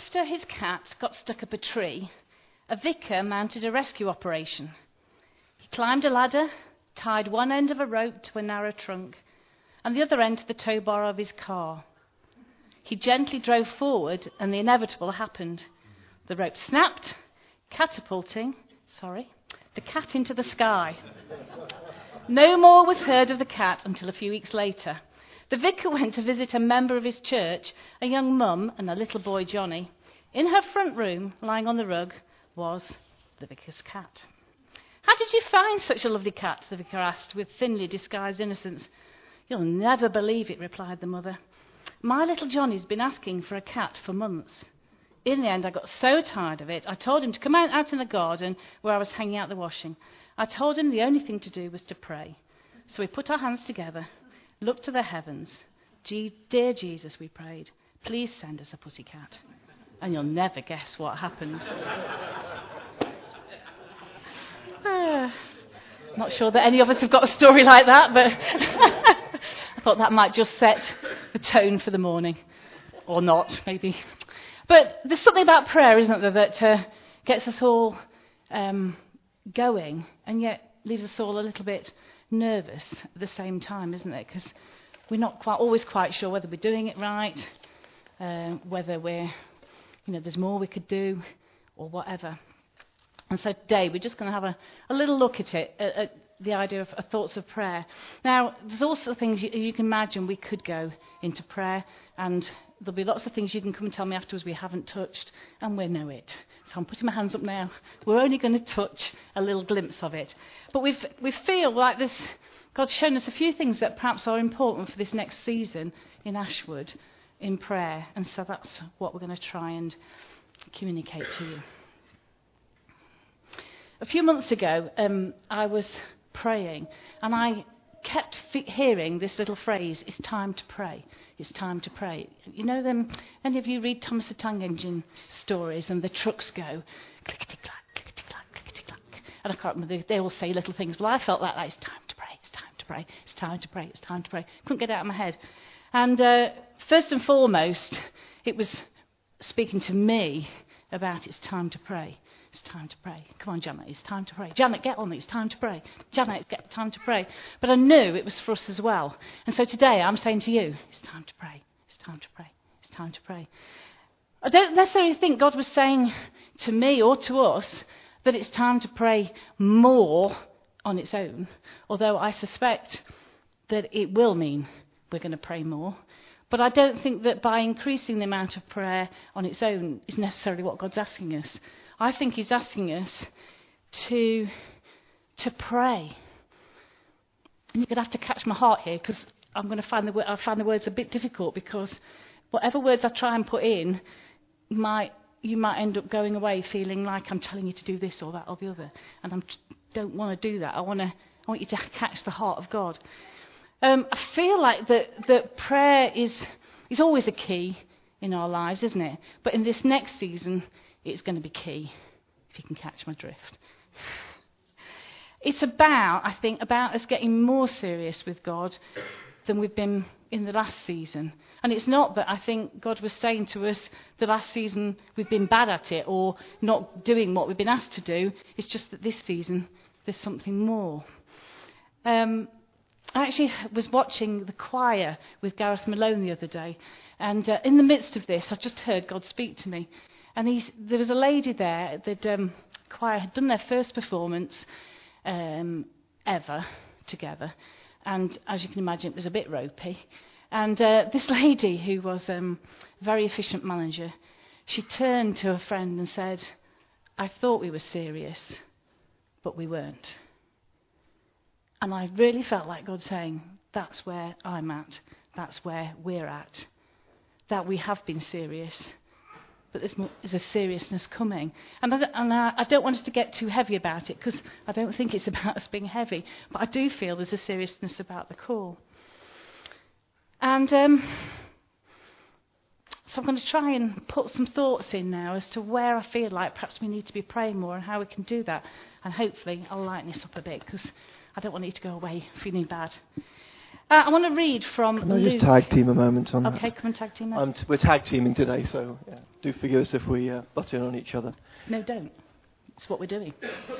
after his cat got stuck up a tree, a vicar mounted a rescue operation. He climbed a ladder, tied one end of a rope to a narrow trunk, and the other end to the tow bar of his car. He gently drove forward, and the inevitable happened. The rope snapped, catapulting the cat into the sky. No more was heard of the cat until a few weeks later. The vicar went to visit a member of his church, a young mum and a little boy, Johnny. In her front room, lying on the rug, was the vicar's cat. "How did you find such a lovely cat?" the vicar asked, with thinly disguised innocence. "You'll never believe it," replied the mother. "My little Johnny's been asking for a cat for months. In the end, I got so tired of it, I told him to come out in the garden where I was hanging out the washing. I told him the only thing to do was to pray. So we put our hands together, looked to the heavens. Dear Jesus, we prayed, please send us a pussycat." And you'll never guess what happened. Not sure that any of us have got a story like that, but I thought that might just set the tone for the morning. Or not, maybe. But there's something about prayer, isn't there, that gets us all going, and yet leaves us all a little bit nervous at the same time, isn't it? Because we're not always quite sure whether we're doing it right, whether there's more we could do, or whatever. And so today we're just going to have a little look at it, at the idea of thoughts of prayer. Now, there's also things you can imagine we could go into prayer, and there'll be lots of things you can come and tell me afterwards we haven't touched, and we know it. So I'm putting my hands up now. We're only going to touch a little glimpse of it. But we feel like God's shown us a few things that perhaps are important for this next season in Ashwood in prayer. And so that's what we're going to try and communicate to you. A few months ago, I was praying, and I kept hearing this little phrase, "It's time to pray. It's time to pray." You know them? Any of you read Thomas the Tank Engine stories, and the trucks go clickety-clack, clickety-clack, clickety-clack. And I can't remember, they all say little things. Well, I felt like it's time to pray, it's time to pray, it's time to pray, it's time to pray. Couldn't get it out of my head. And first and foremost, it was speaking to me about it's time to pray. It's time to pray. Come on, Janet, it's time to pray. Janet, get on it, it's time to pray. Janet, get time to pray. But I knew it was for us as well. And so today I'm saying to you, it's time to pray. It's time to pray. It's time to pray. I don't necessarily think God was saying to me or to us that it's time to pray more on its own, although I suspect that it will mean we're going to pray more. But I don't think that by increasing the amount of prayer on its own is necessarily what God's asking us. I think he's asking us to pray. And you're going to have to catch my heart here, because I'm going to find the words a bit difficult, because whatever words I try and put in, you might end up going away feeling like I'm telling you to do this or that or the other. And I don't want to do that. I want you to catch the heart of God. I feel like that prayer is always a key in our lives, isn't it? But in this next season, it's going to be key, if you can catch my drift. It's about us getting more serious with God than we've been in the last season. And it's not that I think God was saying to us the last season we've been bad at it or not doing what we've been asked to do. It's just that this season there's something more. I actually was watching the choir with Gareth Malone the other day, and in the midst of this, I just heard God speak to me. And there was a lady there, the choir had done their first performance ever together, and as you can imagine, it was a bit ropey. And this lady, who was a very efficient manager, she turned to a friend and said, "I thought we were serious, but we weren't." And I really felt like God saying, that's where I'm at, that's where we're at, that we have been serious, but there's a seriousness coming. And I don't want us to get too heavy about it, because I don't think it's about us being heavy, but I do feel there's a seriousness about the call. And so I'm going to try and put some thoughts in now as to where I feel like perhaps we need to be praying more and how we can do that. And hopefully I'll lighten this up a bit, because I don't want you to go away feeling bad. I want to read from Can I Luke. just tag team a moment on that? Okay, come and tag team. We're tag teaming today, so do forgive us if we butt in on each other. No, don't. It's what we're doing.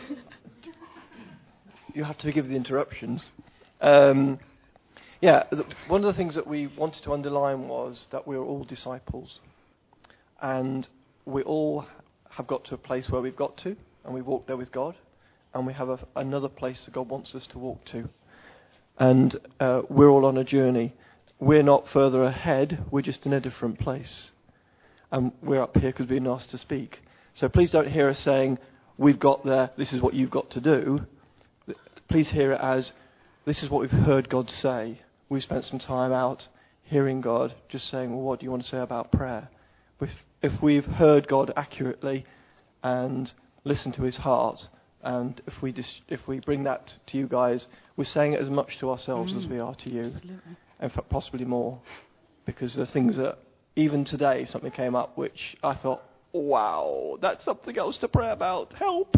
You have to forgive the interruptions. One of the things that we wanted to underline was that we're all disciples. And we all have got to a place where we've got to, and we walk there with God. And we have another place that God wants us to walk to. And we're all on a journey. We're not further ahead, we're just in a different place. And we're up here because we've been asked to speak. So please don't hear us saying, we've got there, this is what you've got to do. Please hear it as, this is what we've heard God say. We've spent some time out hearing God, just saying, well, what do you want to say about prayer? If we've heard God accurately and listened to his heart, and if we bring that to you guys, we're saying it as much to ourselves as we are to you. Absolutely. In fact, possibly more. Because the things that, even today, something came up which I thought, wow, that's something else to pray about. Help!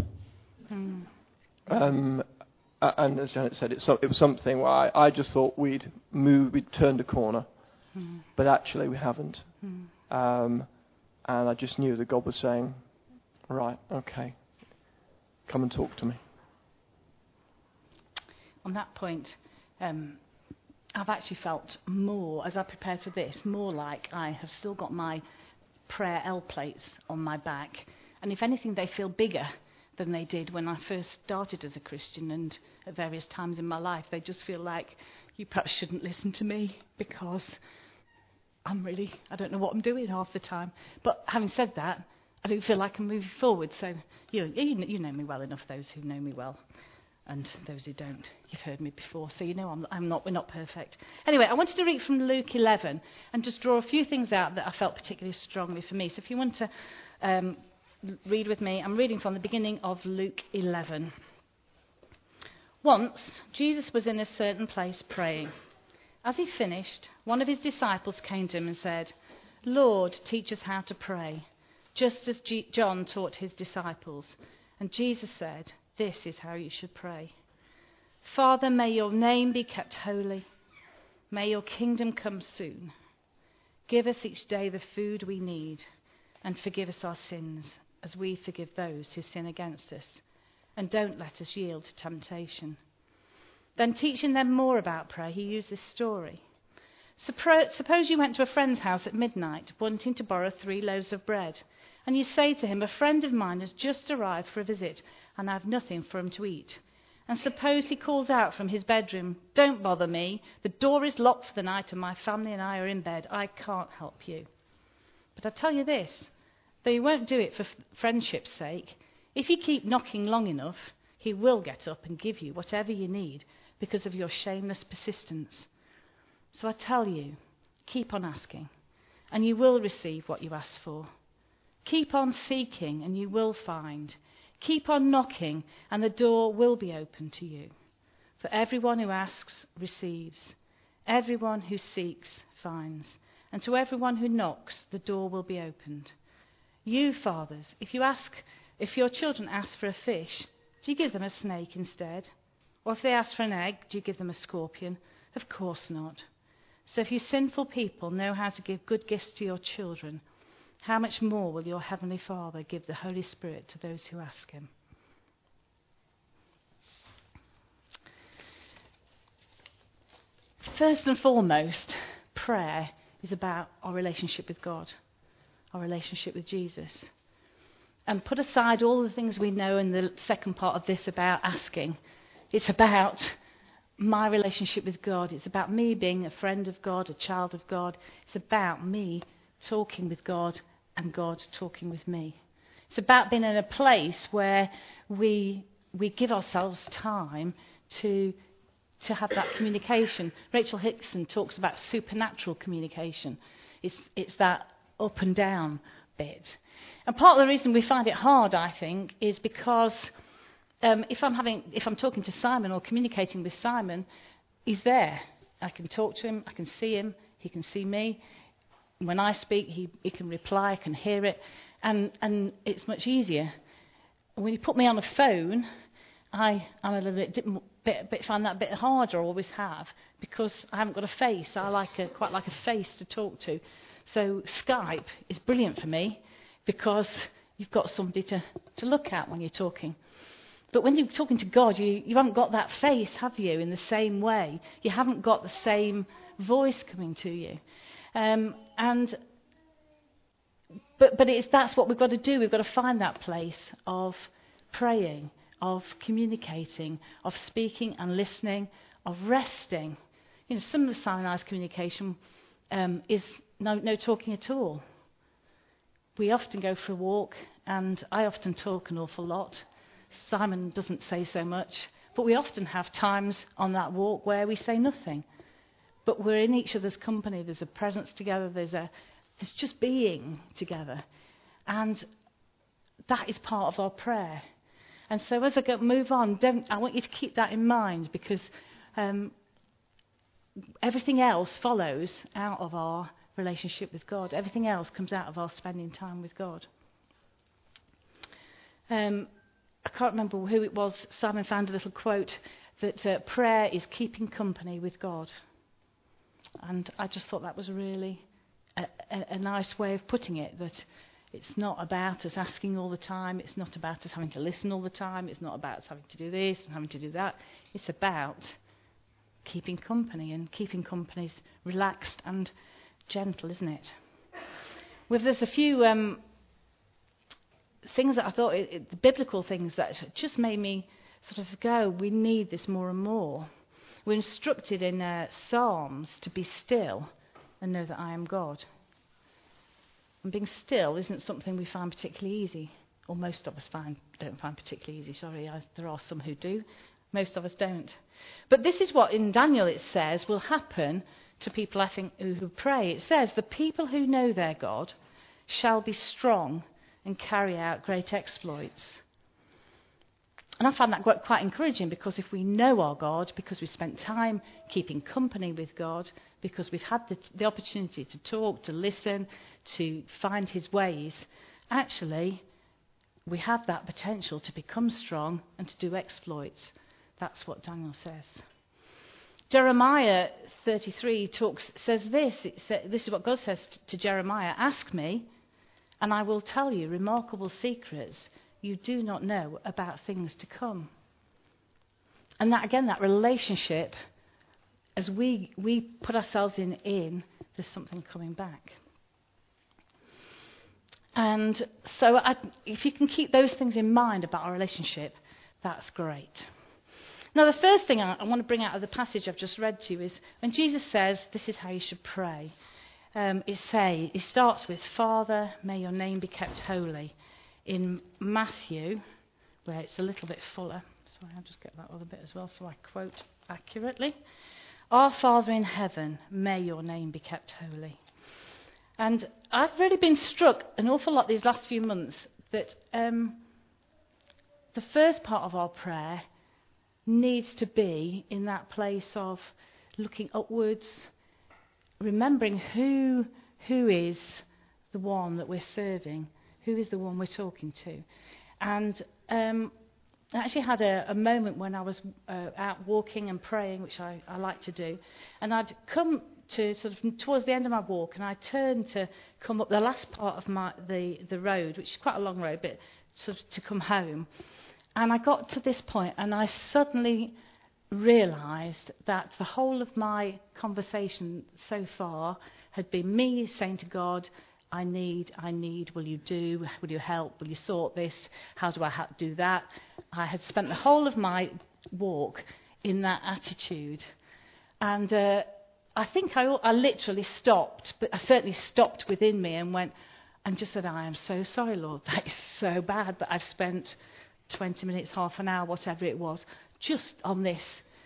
And as Janet said, it was something where I just thought we'd turned a corner. But actually we haven't. And I just knew that God was saying, right, okay, come and talk to me. On that point, I've actually felt more, as I prepared for this, more like I have still got my prayer L plates on my back. And if anything, they feel bigger than they did when I first started as a Christian, and at various times in my life. They just feel like, you perhaps shouldn't listen to me because I don't know what I'm doing half the time. But having said that, I do feel like I'm moving forward. So you know me well enough, those who know me well, and those who don't. You've heard me before, so you know we're not perfect. Anyway, I wanted to read from Luke 11 and just draw a few things out that I felt particularly strongly for me. So if you want to read with me, I'm reading from the beginning of Luke 11. Once, Jesus was in a certain place praying. As he finished, one of his disciples came to him and said, "Lord, teach us how to pray, just as John taught his disciples." And Jesus said, "This is how you should pray. Father, may your name be kept holy. May your kingdom come soon. Give us each day the food we need, and forgive us our sins, as we forgive those who sin against us. And don't let us yield to temptation." Then, teaching them more about prayer, he used this story. Suppose you went to a friend's house at midnight, wanting to borrow 3 loaves of bread, and you say to him, "A friend of mine has just arrived for a visit, and I have nothing for him to eat." And suppose he calls out from his bedroom, "Don't bother me, the door is locked for the night and my family and I are in bed, I can't help you." But I tell you this, though you won't do it for friendship's sake, if you keep knocking long enough, he will get up and give you whatever you need because of your shameless persistence. So I tell you, keep on asking, and you will receive what you ask for. Keep on seeking, and you will find. Keep on knocking, and the door will be open to you. For everyone who asks receives. Everyone who seeks finds. And to everyone who knocks, the door will be opened. You, fathers, if your children ask for a fish, do you give them a snake instead? Or if they ask for an egg, do you give them a scorpion? Of course not. So if you sinful people know how to give good gifts to your children, how much more will your Heavenly Father give the Holy Spirit to those who ask him? First and foremost, prayer is about our relationship with God, our relationship with Jesus. And put aside all the things we know in the second part of this about asking. It's about my relationship with God. It's about me being a friend of God, a child of God. It's about me talking with God and God talking with me. It's about being in a place where we give ourselves time to have that communication. Rachel Hickson talks about supernatural communication. It's that up and down bit. And part of the reason we find it hard, I think, is because if I'm talking to Simon or communicating with Simon, he's there. I can talk to him, I can see him, he can see me. When I speak, he can reply, I can hear it, and it's much easier. When you put me on a phone, I'm a little bit find that a bit harder, always have, because I haven't got a face. I quite like a face to talk to. So Skype is brilliant for me because you've got somebody to look at when you're talking. But when you're talking to God, you haven't got that face, have you, in the same way? You haven't got the same voice coming to you. But that's what we've got to do. We've got to find that place of praying, of communicating, of speaking and listening, of resting. You know, some of Sinai's communication is no talking at all. We often go for a walk, and I often talk an awful lot. Simon doesn't say so much, but we often have times on that walk where we say nothing. But we're in each other's company. There's a presence together. There's just being together. And that is part of our prayer. And so as I move on, I want you to keep that in mind, because everything else follows out of our relationship with God. Everything else comes out of our spending time with God. I can't remember who it was. Simon found a little quote that prayer is keeping company with God. And I just thought that was really a nice way of putting it, that it's not about us asking all the time. It's not about us having to listen all the time. It's not about us having to do this and having to do that. It's about keeping company, and keeping company's relaxed and gentle, isn't it? There's a few things that I thought, the biblical things that just made me sort of go, we need this more and more. We're instructed in Psalms to be still and know that I am God. And being still isn't something we find particularly easy, or most of us don't find particularly easy. Sorry, there are some who do. Most of us don't. But this is what in Daniel it says will happen to people, I think, who pray. It says, the people who know their God shall be strong and carry out great exploits. And I find that quite encouraging, because if we know our God, because we've spent time keeping company with God, because we've had the opportunity to talk, to listen, to find his ways, actually we have that potential to become strong and to do exploits. That's what Daniel says. Jeremiah 33 says this. This is what God says to Jeremiah. Ask me, and I will tell you remarkable secrets you do not know about things to come. And that, again, that relationship, as we put ourselves in, there's something coming back. And so if you can keep those things in mind about our relationship, that's great. Now, the first thing I want to bring out of the passage I've just read to you is when Jesus says, this is how you should pray. It starts with, Father, may your name be kept holy. In Matthew, where it's a little bit fuller, sorry, I'll just get that other bit as well so I quote accurately. Our Father in heaven, may your name be kept holy. And I've really been struck an awful lot these last few months that the first part of our prayer needs to be in that place of looking upwards, remembering who is the one that we're serving, who is the one we're talking to. And I actually had a moment when I was out walking and praying, which I like to do, and I'd come to sort of towards the end of my walk, and I turned to come up the last part of the road, which is quite a long road, but sort of to come home. And I got to this point, and I suddenly realised that the whole of my conversation so far had been me saying to God, I need, will you do, will you help, will you sort this, how do I do that? I had spent the whole of my walk in that attitude. And I think I literally stopped, but I certainly stopped within me and went, and just said, I am so sorry, Lord, that is so bad that I've spent 20 minutes, half an hour, whatever it was, just on this,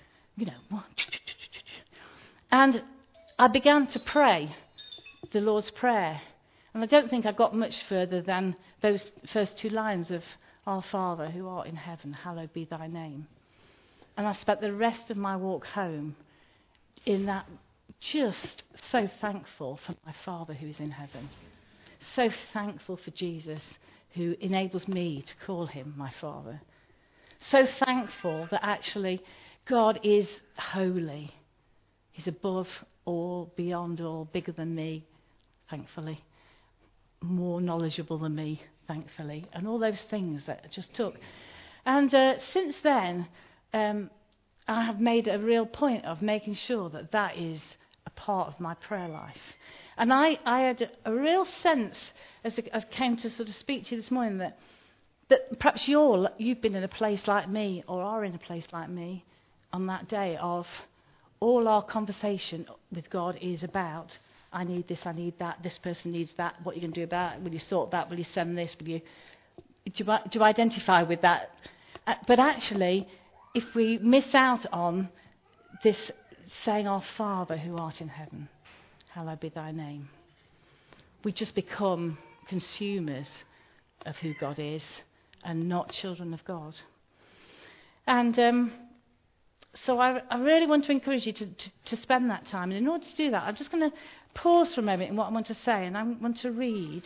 And I began to pray the Lord's Prayer. And I don't think I got much further than those first two lines of Our Father who art in heaven, hallowed be thy name. And I spent the rest of my walk home in that, just so thankful for my Father who is in heaven. So thankful for Jesus who enables me to call him my Father. So thankful that actually God is holy. He's above all, beyond all, bigger than me, thankfully. More knowledgeable than me, thankfully. And all those things that I just took. And since then, I have made a real point of making sure that that is a part of my prayer life. And I had a real sense, as I came to sort of speak to you this morning, that perhaps you've been in a place like me, or are in a place like me, on that day of all our conversation with God is about, I need this, I need that, this person needs that, what are you going to do about it? Will you sort that? Will you send this? Do you identify with that? But actually, if we miss out on this saying, Our Father who art in heaven, hallowed be thy name, we just become consumers of who God is and not children of God. And so I really want to encourage you to spend that time. And in order to do that, I'm just going to pause for a moment in what I want to say, and I want to read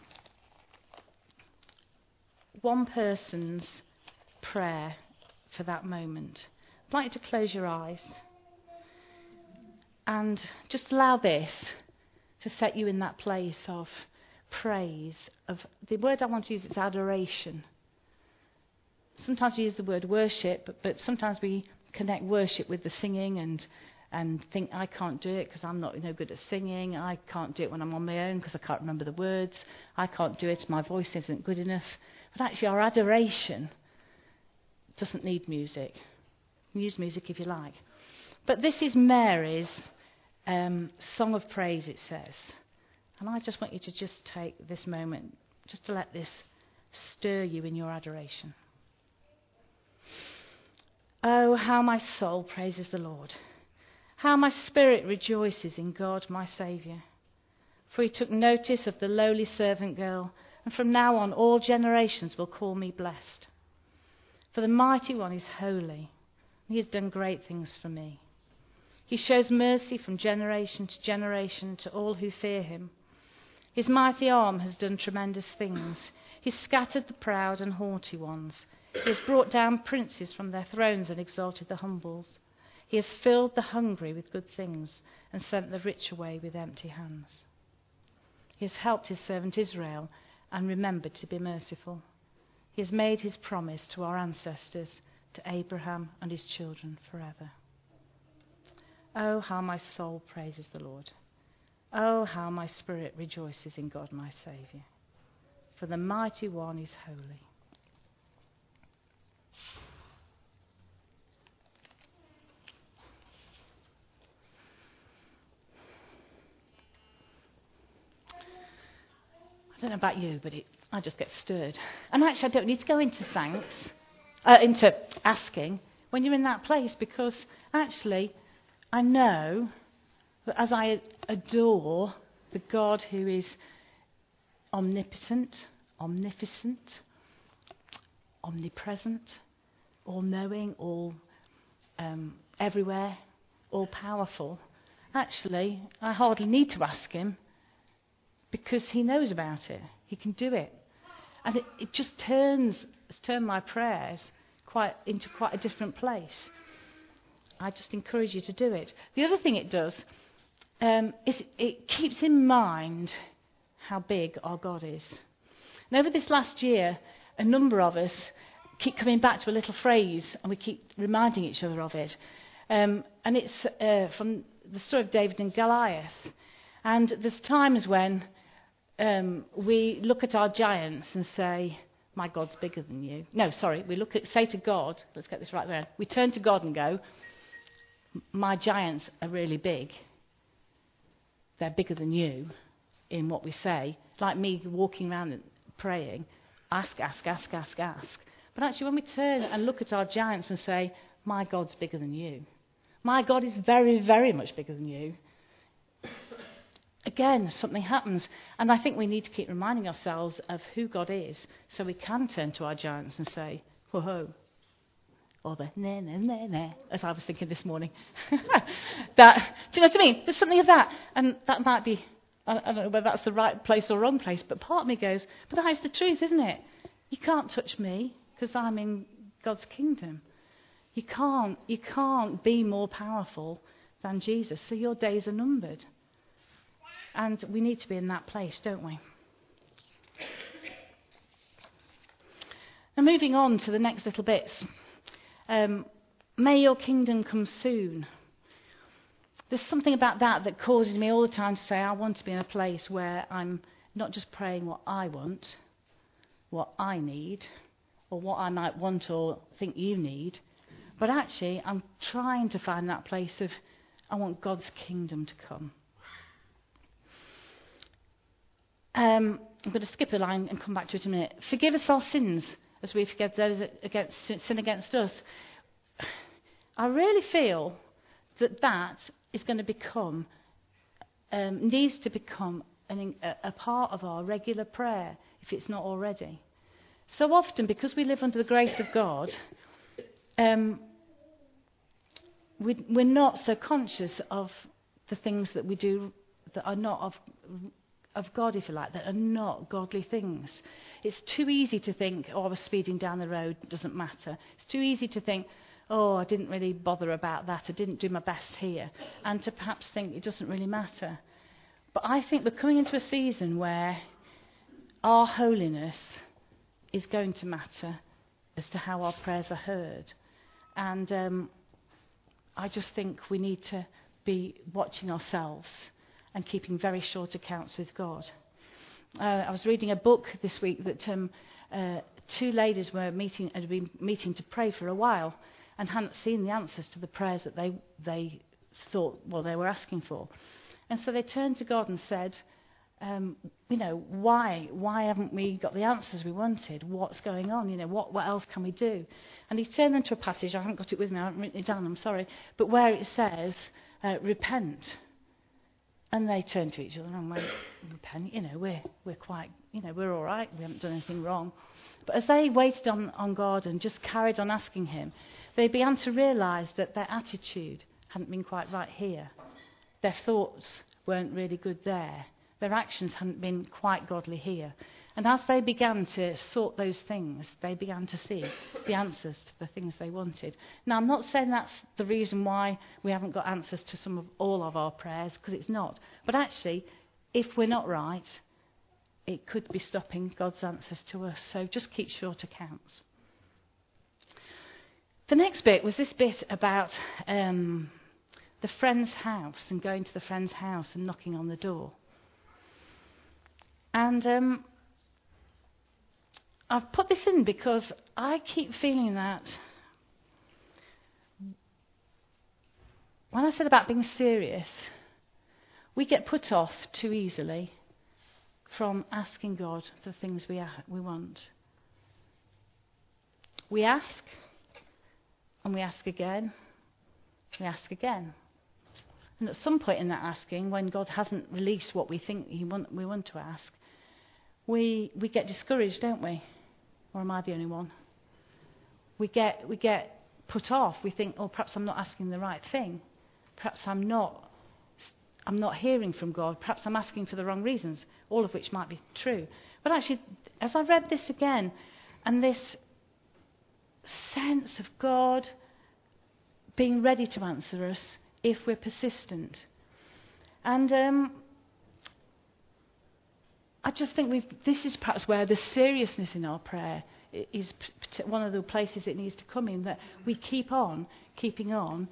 one person's prayer for that moment. I'd like you to close your eyes and just allow this to set you in that place of praise. Of the word I want to use is adoration. Sometimes we use the word worship, but sometimes we connect worship with the singing and think, I can't do it because I'm not good at singing. I can't do it when I'm on my own because I can't remember the words. I can't do it, my voice isn't good enough. But actually our adoration doesn't need music. Use music if you like. But this is Mary's song of praise, it says. And I just want you to just take this moment just to let this stir you in your adoration. Oh, how my soul praises the Lord. How my spirit rejoices in God, my Saviour. For he took notice of the lowly servant girl, and from now on all generations will call me blessed. For the Mighty One is holy, and he has done great things for me. He shows mercy from generation to generation to all who fear him. His mighty arm has done tremendous things. He scattered the proud and haughty ones. He has brought down princes from their thrones and exalted the humbles. He has filled the hungry with good things and sent the rich away with empty hands. He has helped his servant Israel and remembered to be merciful. He has made his promise to our ancestors, to Abraham and his children forever. Oh, how my soul praises the Lord. Oh, how my spirit rejoices in God my Saviour. For the Mighty One is holy. I don't know about you, but I just get stirred. And actually, I don't need to go into into asking when you're in that place, because actually, I know that as I adore the God who is omnipotent, omnificent, omnipresent, all-knowing, all everywhere, all-powerful, actually, I hardly need to ask him, because he knows about it. He can do it. And it just has turned my prayers into quite a different place. I just encourage you to do it. The other thing it does is it keeps in mind how big our God is. And over this last year, a number of us keep coming back to a little phrase, and we keep reminding each other of it. And it's from the story of David and Goliath. And there's times when we look at our giants and say, my God's bigger than you. No, sorry, say to God, let's get this right there. We turn to God and go, my giants are really big. They're bigger than you in what we say. Like me walking around and praying, ask. But actually when we turn and look at our giants and say, my God's bigger than you. My God is very, very much bigger than you. Again, something happens. And I think we need to keep reminding ourselves of who God is so we can turn to our giants and say, whoa, or the nah, as I was thinking this morning. Do you know what I mean? There's something of that. And that might be, I don't know whether that's the right place or wrong place, but part of me goes, but that's the truth, isn't it? You can't touch me because I'm in God's kingdom. You can't be more powerful than Jesus. So your days are numbered. And we need to be in that place, don't we? Now moving on to the next little bits. May your kingdom come soon. There's something about that causes me all the time to say I want to be in a place where I'm not just praying what I want, what I need, or what I might want or think you need, but actually I'm trying to find that place of I want God's kingdom to come. I'm going to skip a line and come back to it in a minute. Forgive us our sins as we forgive those that sin against us. I really feel that is going to become, needs to become a part of our regular prayer, if it's not already. So often, because we live under the grace of God, we're not so conscious of the things that we do that are not of God, if you like, that are not godly things. It's too easy to think, I was speeding down the road, it doesn't matter. It's too easy to think, I didn't really bother about that, I didn't do my best here, and to perhaps think it doesn't really matter. But I think we're coming into a season where our holiness is going to matter as to how our prayers are heard. And I just think we need to be watching ourselves and keeping very short accounts with God. I was reading a book this week that two ladies had been meeting to pray for a while and hadn't seen the answers to the prayers that they thought they were asking for. And so they turned to God and said, why haven't we got the answers we wanted? What's going on? What else can we do? And he turned them to a passage, I haven't got it with me, I haven't written it down, I'm sorry, but where it says, repent. And they turned to each other and went, repent, we're quite, we're all right, we haven't done anything wrong. But as they waited on God and just carried on asking him, they began to realise that their attitude hadn't been quite right here. Their thoughts weren't really good there. Their actions hadn't been quite godly here. And as they began to sort those things, they began to see the answers to the things they wanted. Now, I'm not saying that's the reason why we haven't got answers to all of our prayers, because it's not. But actually, if we're not right, it could be stopping God's answers to us. So just keep short accounts. The next bit was this bit about the friend's house and going to the friend's house and knocking on the door. And I've put this in because I keep feeling that when I said about being serious, we get put off too easily from asking God the things we want. We ask, and we ask again, we ask again. And at some point in that asking, when God hasn't released what we think we want to ask, we get discouraged, don't we? Or am I the only one? We get put off. We think, perhaps I'm not asking the right thing. Perhaps I'm not hearing from God. Perhaps I'm asking for the wrong reasons, all of which might be true. But actually, as I read this again, and this sense of God being ready to answer us if we're persistent. And I just think this is perhaps where the seriousness in our prayer is one of the places it needs to come in, that we keep on, keeping on,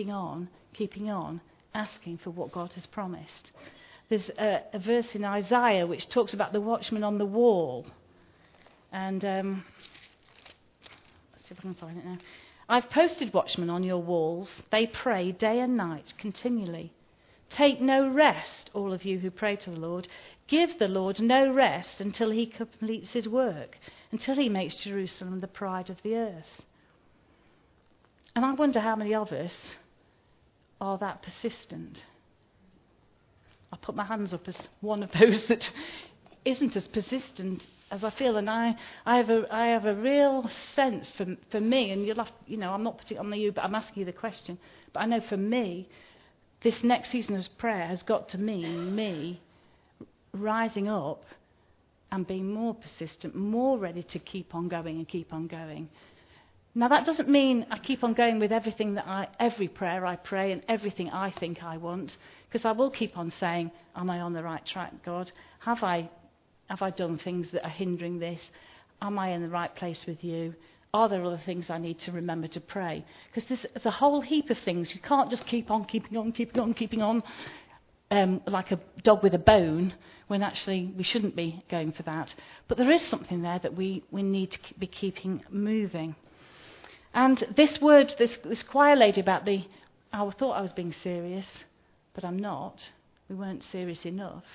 asking for what God has promised. There's a verse in Isaiah which talks about the watchman on the wall. And let's see if I can find it now. I've posted watchmen on your walls. They pray day and night continually. Take no rest, all of you who pray to the Lord. Give the Lord no rest until he completes his work, until he makes Jerusalem the pride of the earth. And I wonder how many of us are that persistent. I put my hands up as one of those that isn't as persistent as I feel, and I have a real sense for me, and you'll have, I'm not putting it on you, but I'm asking you the question. But I know for me, this next season of prayer has got to mean me rising up and being more persistent, more ready to keep on going and keep on going. Now, that doesn't mean I keep on going with every prayer I pray and everything I think I want, because I will keep on saying, am I on the right track, God? Have I done things that are hindering this? Am I in the right place with you? Are there other things I need to remember to pray? Because there's a whole heap of things. You can't just keep on keeping on, like a dog with a bone, when actually we shouldn't be going for that. But there is something there that we need to be keeping moving. And this word, this choir lady about I thought I was being serious, but I'm not. We weren't serious enough.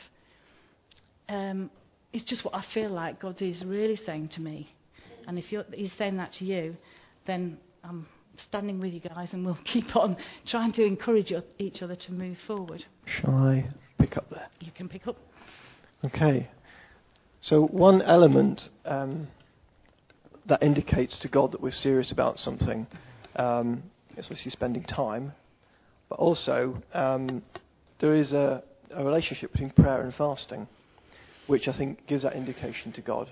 It's just what I feel like God is really saying to me. And if He's saying that to you, then I'm standing with you guys, and we'll keep on trying to encourage each other to move forward. Shall I pick up there? You can pick up. Okay. So one element that indicates to God that we're serious about something is obviously spending time, but also there is a relationship between prayer and fasting, which I think gives that indication to God.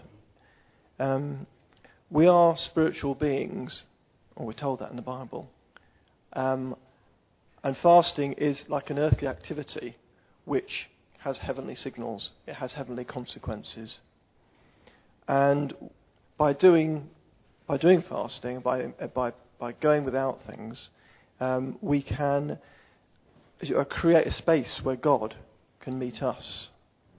We are spiritual beings, or we're told that in the Bible, and fasting is like an earthly activity which has heavenly signals, it has heavenly consequences. And by doing fasting, by going without things, we can create a space where God can meet us.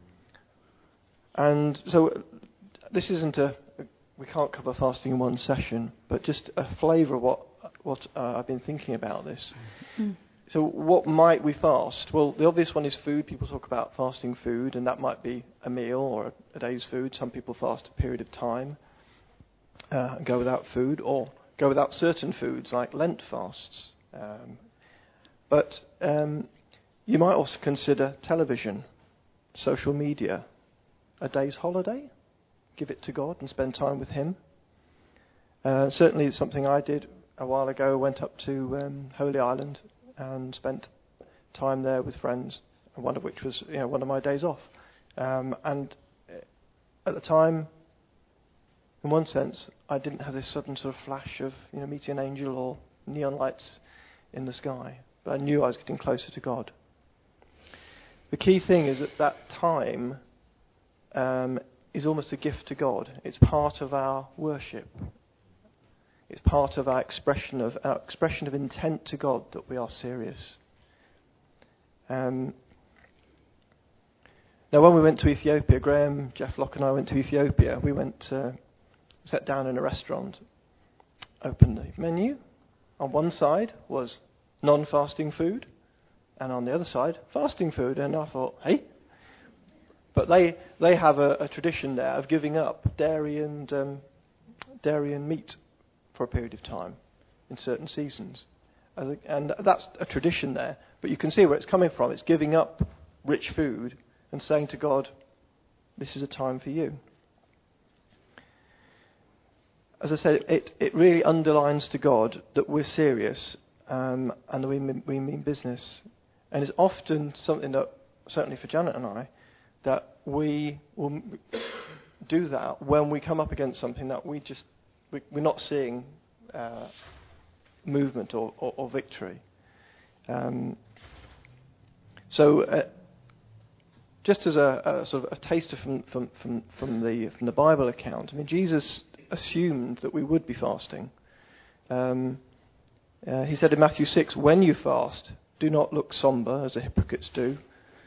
And so this isn't we can't cover fasting in one session, but just a flavour of what I've been thinking about this. So what might we fast? Well, the obvious one is food. People talk about fasting food, and that might be a meal or a day's food. Some people fast a period of time, go without food, or go without certain foods like Lent fasts. But you might also consider television, social media, a day's holiday. Give it to God and spend time with Him. Certainly it's something I did a while ago. I went up to Holy Island and spent time there with friends, one of which was one of my days off. And at the time, in one sense, I didn't have this sudden sort of flash of meeting an angel or neon lights in the sky, but I knew I was getting closer to God. The key thing is that time is almost a gift to God. It's part of our worship. It's part of our expression of intent to God that we are serious. Now, when we went to Ethiopia, Graham, Jeff Locke and I went to Ethiopia. We went, sat down in a restaurant, opened the menu. On one side was non-fasting food, and on the other side, fasting food. And I thought, hey. But they have a tradition there of giving up dairy and meat for a period of time in certain seasons. And that's a tradition there. But you can see where it's coming from. It's giving up rich food and saying to God, this is a time for you. As I said, it really underlines to God that we're serious and that we mean business. And it's often something that, certainly for Janet and I, that we will do that when we come up against something that we're not seeing movement or victory. Just as a sort of a taster from the Bible account, I mean, Jesus assumed that we would be fasting. He said in Matthew 6, "When you fast, do not look sombre as the hypocrites do,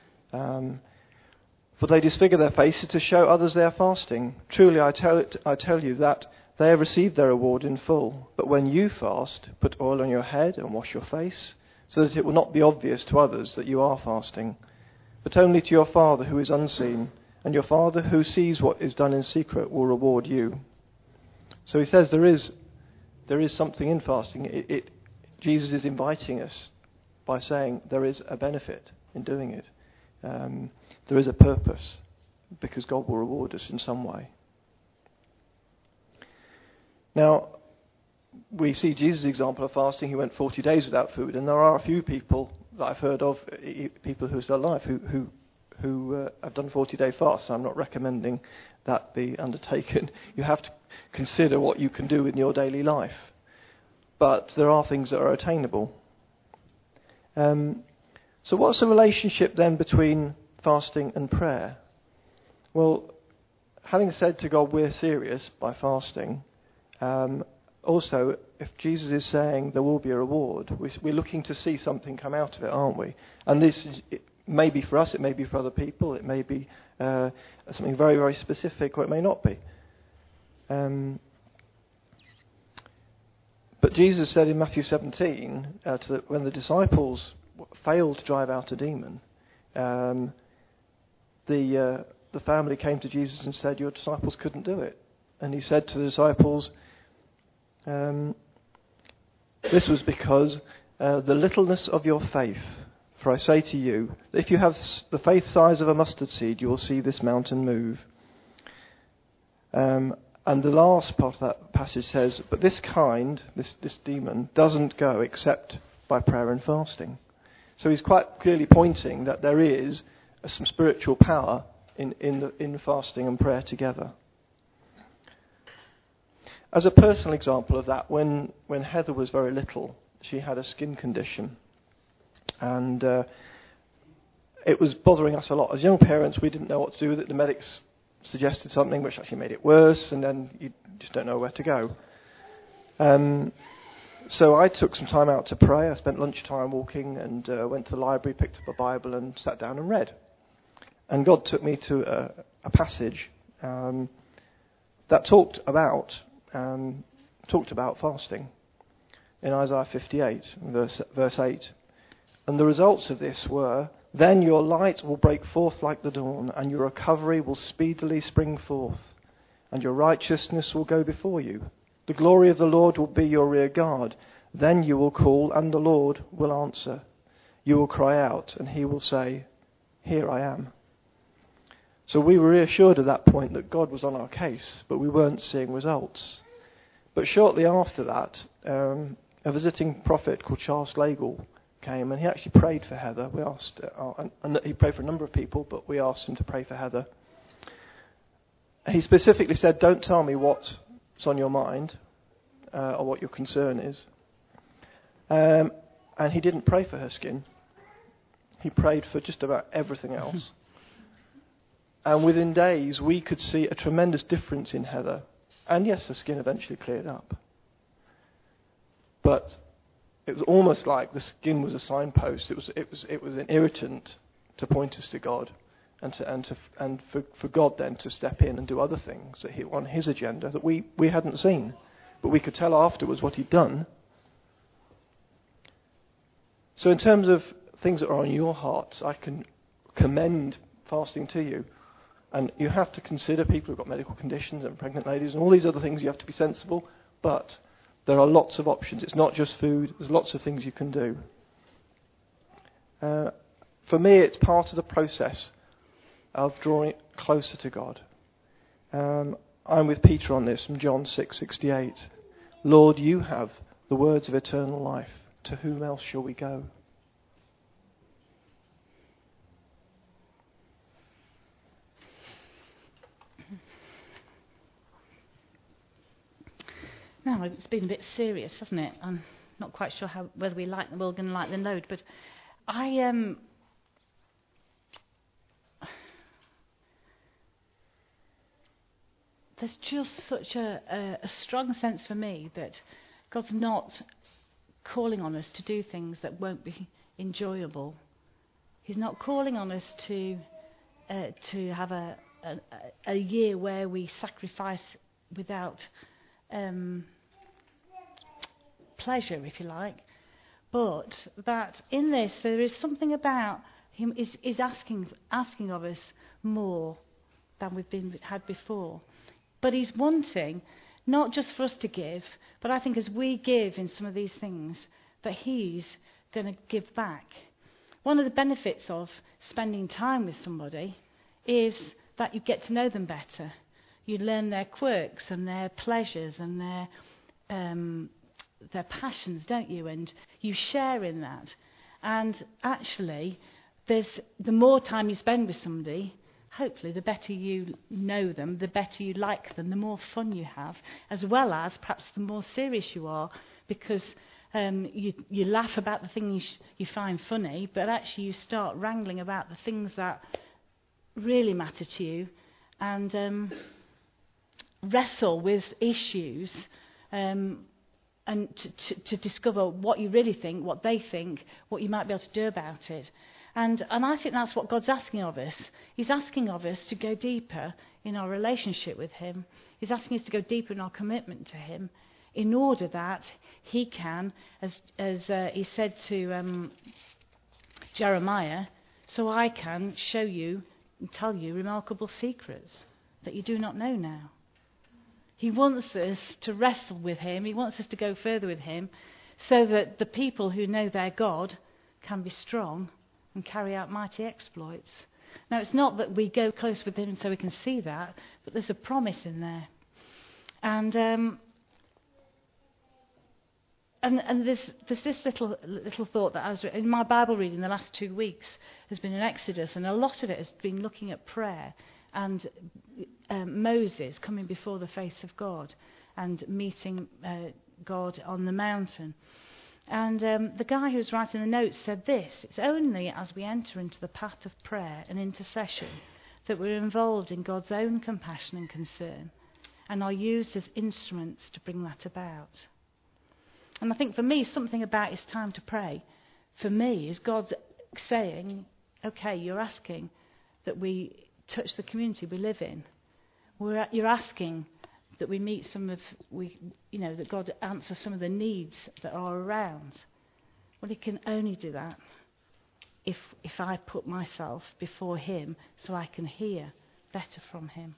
for they disfigure their faces to show others they are fasting. Truly, I tell you that they have received their reward in full. But when you fast, put oil on your head and wash your face, so that it will not be obvious to others that you are fasting, but only to your Father who is unseen, and your Father who sees what is done in secret will reward you." So he says there is something in fasting. Jesus is inviting us by saying there is a benefit in doing it. There is a purpose, because God will reward us in some way. Now, we see Jesus' example of fasting. He went 40 days without food, and there are a few people that I've heard of, people who are still alive, who have done 40-day fasts. I'm not recommending that be undertaken. You have to consider what you can do in your daily life. but there are things that are attainable. So what's the relationship then between fasting and prayer? Well, having said to God we're serious by fasting, also if Jesus is saying there will be a reward, we're looking to see something come out of it, aren't we? And this is, it may be for us, it may be for other people, it may be something very, very specific, or it may not be. But Jesus said in Matthew 17, when the disciples failed to drive out a demon, the family came to Jesus and said, your disciples couldn't do it. And he said to the disciples, this was because the littleness of your faith. For I say to you, that if you have the faith size of a mustard seed, you will see this mountain move. And the last part of that passage says, but this demon, doesn't go except by prayer and fasting. So he's quite clearly pointing that there is some spiritual power in fasting and prayer together. As a personal example of that, when Heather was very little, she had a skin condition. And it was bothering us a lot. As young parents, we didn't know what to do with it. The medics suggested something which actually made it worse, and then you just don't know where to go. So I took some time out to pray. I spent lunchtime walking and went to the library, picked up a Bible and sat down and read. And God took me to a passage that talked about fasting in Isaiah 58, verse 8. And the results of this were, then your light will break forth like the dawn, and your recovery will speedily spring forth, and your righteousness will go before you. The glory of the Lord will be your rear guard. Then you will call, and the Lord will answer. You will cry out, and he will say, here I am. So we were reassured at that point that God was on our case, but we weren't seeing results. But shortly after that, a visiting prophet called Charles Slagle came, and he actually prayed for Heather. We asked, and he prayed for a number of people, but we asked him to pray for Heather. He specifically said, don't tell me what's on your mind or what your concern is. And he didn't pray for her skin. He prayed for just about everything else. And within days, we could see a tremendous difference in Heather. And yes, her skin eventually cleared up. But it was almost like the skin was a signpost. It was an irritant to point us to God, and for God then to step in and do other things that on His agenda that we hadn't seen, but we could tell afterwards what He'd done. So in terms of things that are on your hearts, I can commend fasting to you. And you have to consider people who've got medical conditions and pregnant ladies and all these other things. You have to be sensible, but there are lots of options. It's not just food. There's lots of things you can do. For me, it's part of the process of drawing closer to God. I'm with Peter on this from John 6:68. Lord, you have the words of eternal life. To whom else shall we go? Now, it's been a bit serious, hasn't it? I'm not quite sure whether we're going to like the load, but there's just such a strong sense for me that God's not calling on us to do things that won't be enjoyable. He's not calling on us to have a year where we sacrifice without pleasure, if you like, but that in this there is something about Him is asking of us more than we've had before. But He's wanting not just for us to give, but I think as we give in some of these things, that He's going to give back. One of the benefits of spending time with somebody is that you get to know them better. You learn their quirks and their pleasures and their passions, don't you? And you share in that. And actually, the more time you spend with somebody, hopefully the better you know them, the better you like them, the more fun you have, as well as perhaps the more serious you are, because you laugh about the things you find funny, but actually you start wrangling about the things that really matter to you, and wrestle with issues, and to discover what you really think, what they think, what you might be able to do about it. And I think that's what God's asking of us. He's asking of us to go deeper in our relationship with him. He's asking us to go deeper in our commitment to him, in order that he can, as he said to Jeremiah, so I can show you and tell you remarkable secrets that you do not know now. He wants us to wrestle with him. He wants us to go further with him, so that the people who know their God can be strong and carry out mighty exploits. Now, it's not that we go close with him so we can see that, but there's a promise in there. And there's this little thought that I was in my Bible reading the last 2 weeks has been in Exodus, and a lot of it has been looking at prayer and Moses coming before the face of God and meeting God on the mountain. And the guy who was writing the notes said this: it's only as we enter into the path of prayer and intercession that we're involved in God's own compassion and concern, and are used as instruments to bring that about. And I think for me, something about it's time to pray, for me, is God saying, okay, you're asking that we touch the community we live in. You're asking that we meet that God answers some of the needs that are around. Well, he can only do that if I put myself before him so I can hear better from him.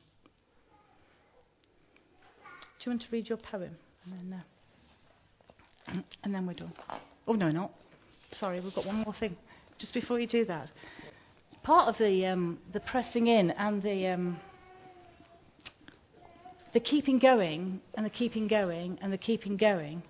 Do you want to read your poem? And then we're done. Oh, no, not. Sorry, we've got one more thing. Just before you do that. Part of the pressing in and the keeping going and the keeping going and the keeping going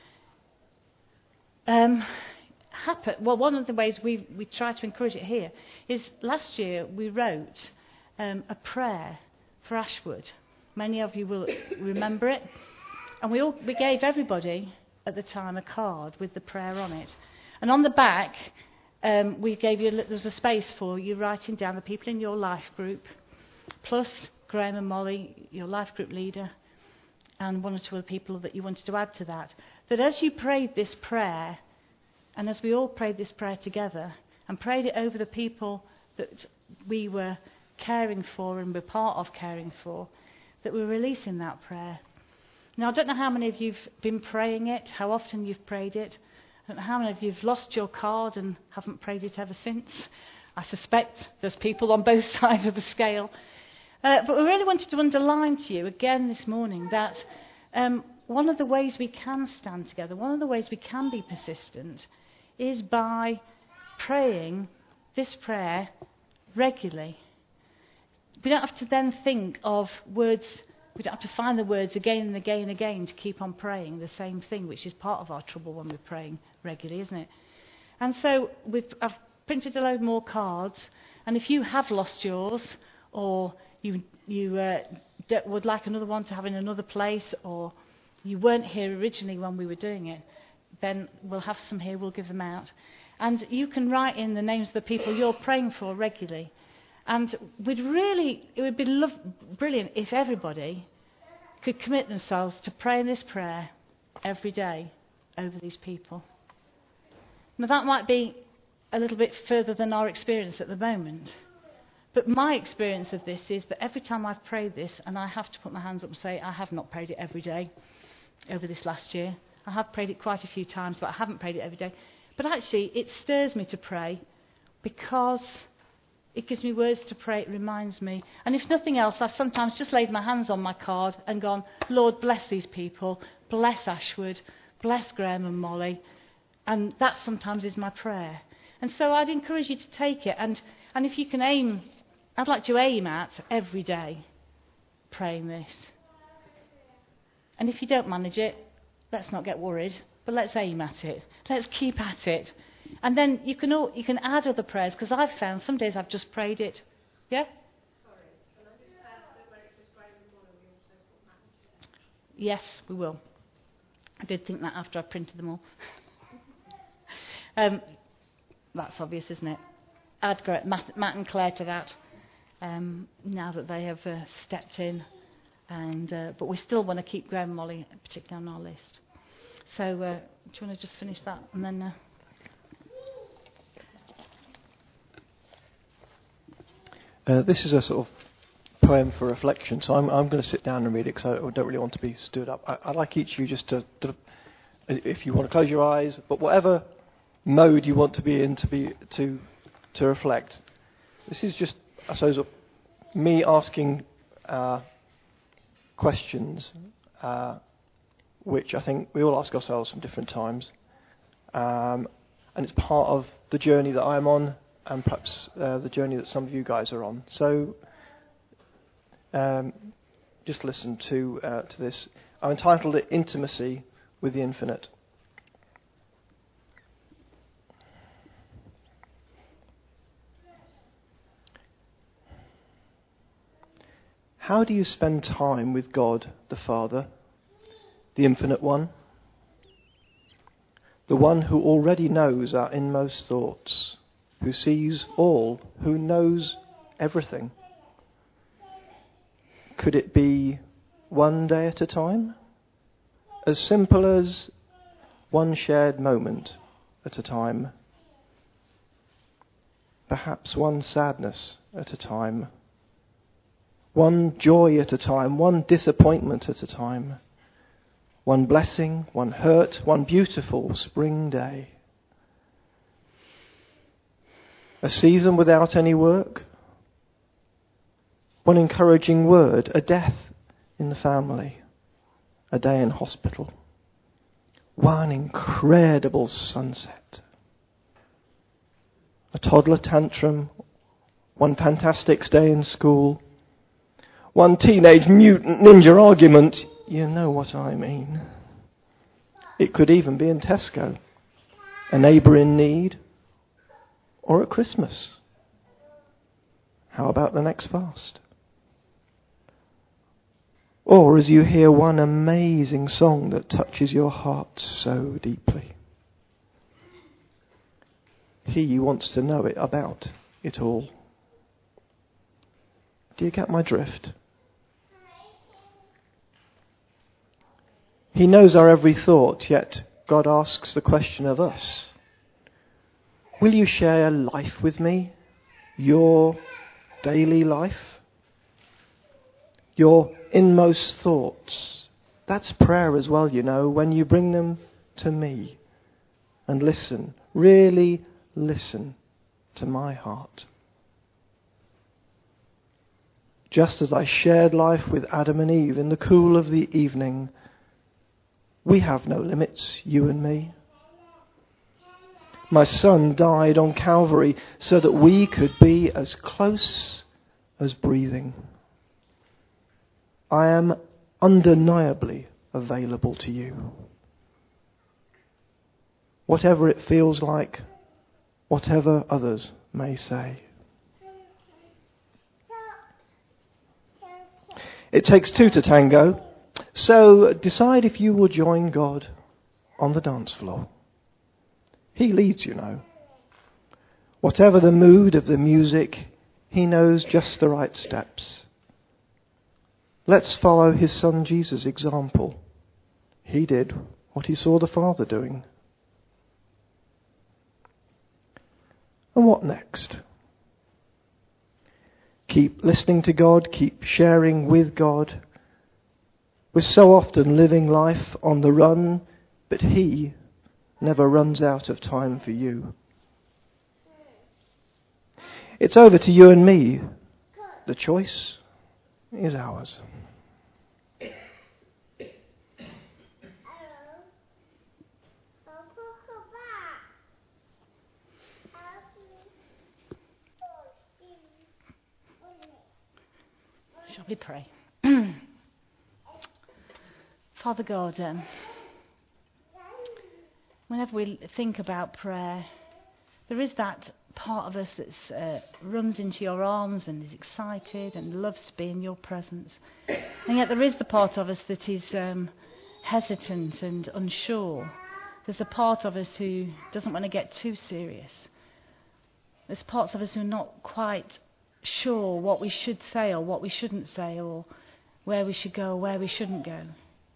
well, one of the ways we try to encourage it here is last year we wrote a prayer for Ashwood. Many of you will remember it. And we gave everybody at the time a card with the prayer on it. And on the back, we gave you, there was a space for you writing down the people in your life group, plus Graham and Molly, your life group leader, and one or two other people that you wanted to add to that. That as you prayed this prayer, and as we all prayed this prayer together, and prayed it over the people that we were caring for and were part of caring for, that we're releasing that prayer. Now, I don't know how many of you've been praying it, how often you've prayed it. I don't know how many of you have lost your card and haven't prayed it ever since. I suspect there's people on both sides of the scale. But we really wanted to underline to you again this morning that one of the ways we can stand together, one of the ways we can be persistent, is by praying this prayer regularly. We don't have to then think of words. We don't have to find the words again and again and again to keep on praying the same thing, which is part of our trouble when we're praying regularly, isn't it? And so I've printed a load more cards, and if you have lost yours, or you would like another one to have in another place, or you weren't here originally when we were doing it, then we'll have some here, we'll give them out. And you can write in the names of the people you're praying for regularly. And it would be brilliant if everybody could commit themselves to praying this prayer every day over these people. Now, that might be a little bit further than our experience at the moment. But my experience of this is that every time I've prayed this, and I have to put my hands up and say, I have not prayed it every day over this last year. I have prayed it quite a few times, but I haven't prayed it every day. But actually, it stirs me to pray because it gives me words to pray, it reminds me. And if nothing else, I've sometimes just laid my hands on my card and gone, Lord, bless these people, bless Ashwood, bless Graham and Molly. And that sometimes is my prayer. And so I'd encourage you to take it. And if you can aim, I'd like to aim at every day praying this. And if you don't manage it, let's not get worried, but let's aim at it. Let's keep at it. And then you can add other prayers, because I've found some days I've just prayed it. Yeah? Sorry, can I just add that where it says Graham and Molly, we also put Matt and Sharon? Yes, we will. I did think that after I printed them all. That's obvious, isn't it? I'd go at Matt and Claire to that now that they have stepped in. But we still want to keep Graham and Molly, particularly on our list. So do you want to just finish that and then... This is a sort of poem for reflection, so I'm going to sit down and read it because I don't really want to be stood up. I'd like each of you just to, if you want to close your eyes, but whatever mode you want to be in to reflect. This is just, I suppose, me asking questions, which I think we all ask ourselves from different times, and it's part of the journey that I'm on, and perhaps the journey that some of you guys are on. So just listen to this. I've entitled it Intimacy with the Infinite. How do you spend time with God the Father, the Infinite One? The one who already knows our inmost thoughts, who sees all, who knows everything. Could it be one day at a time? As simple as one shared moment at a time. Perhaps one sadness at a time. One joy at a time, one disappointment at a time. One blessing, one hurt, one beautiful spring day. A season without any work. One encouraging word, a death in the family, a day in hospital. One incredible sunset. A toddler tantrum, one fantastic day in school. One teenage mutant ninja argument. You know what I mean. It could even be in Tesco. A neighbour in need. Or at Christmas. How about the next fast? Or as you hear one amazing song that touches your heart so deeply. He wants to know it about it all. Do you get my drift? He knows our every thought, yet God asks the question of us. Will you share life with me? Your daily life? Your inmost thoughts? That's prayer as well, you know, when you bring them to me and listen, really listen to my heart. Just as I shared life with Adam and Eve in the cool of the evening, we have no limits, you and me. My Son died on Calvary so that we could be as close as breathing. I am undeniably available to you. Whatever it feels like, whatever others may say. It takes two to tango. So decide if you will join God on the dance floor. He leads, you know. Whatever the mood of the music, he knows just the right steps. Let's follow his Son Jesus' example. He did what he saw the Father doing. And what next? Keep listening to God, keep sharing with God. We're so often living life on the run, but he never runs out of time for you. It's over to you and me. The choice is ours. Shall we pray? Father God, whenever we think about prayer, there is that part of us that runs into your arms and is excited and loves to be in your presence. And yet there is the part of us that is hesitant and unsure. There's a part of us who doesn't want to get too serious. There's parts of us who are not quite sure what we should say or what we shouldn't say, or where we should go or where we shouldn't go.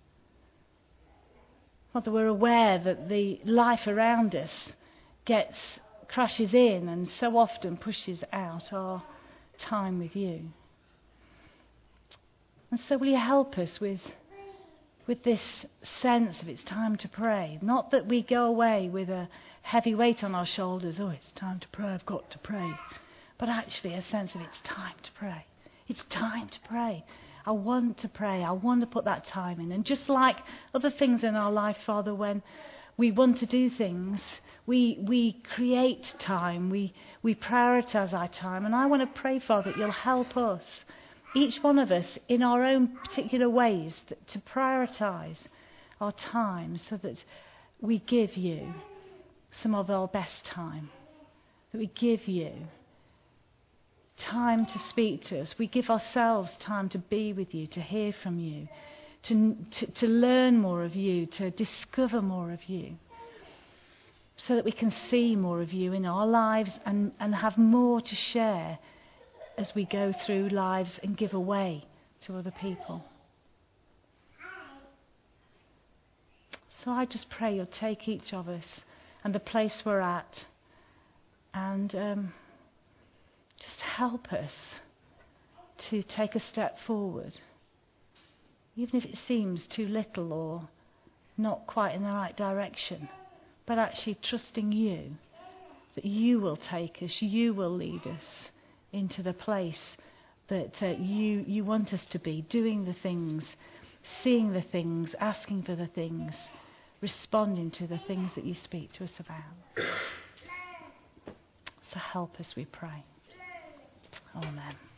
Father, we're aware that the life around us crashes in and so often pushes out our time with you. And so will you help us with this sense of it's time to pray? Not that we go away with a heavy weight on our shoulders, oh, it's time to pray, I've got to pray. But actually a sense of it's time to pray. It's time to pray. I want to pray. I want to put that time in. And just like other things in our life, Father, when we want to do things, we create time. We prioritise our time. And I want to pray, Father, that you'll help us, each one of us, in our own particular ways, to prioritise our time so that we give you some of our best time. That we give you time to speak to us. We give ourselves time to be with you, to hear from you, to learn more of you, to discover more of you, so that we can see more of you in our lives and have more to share as we go through lives and give away to other people. So I just pray you'll take each of us and the place we're at and just help us to take a step forward, even if it seems too little or not quite in the right direction, but actually trusting you, that you will take us, you will lead us into the place that you want us to be, doing the things, seeing the things, asking for the things, responding to the things that you speak to us about. So help us, we pray. Amen.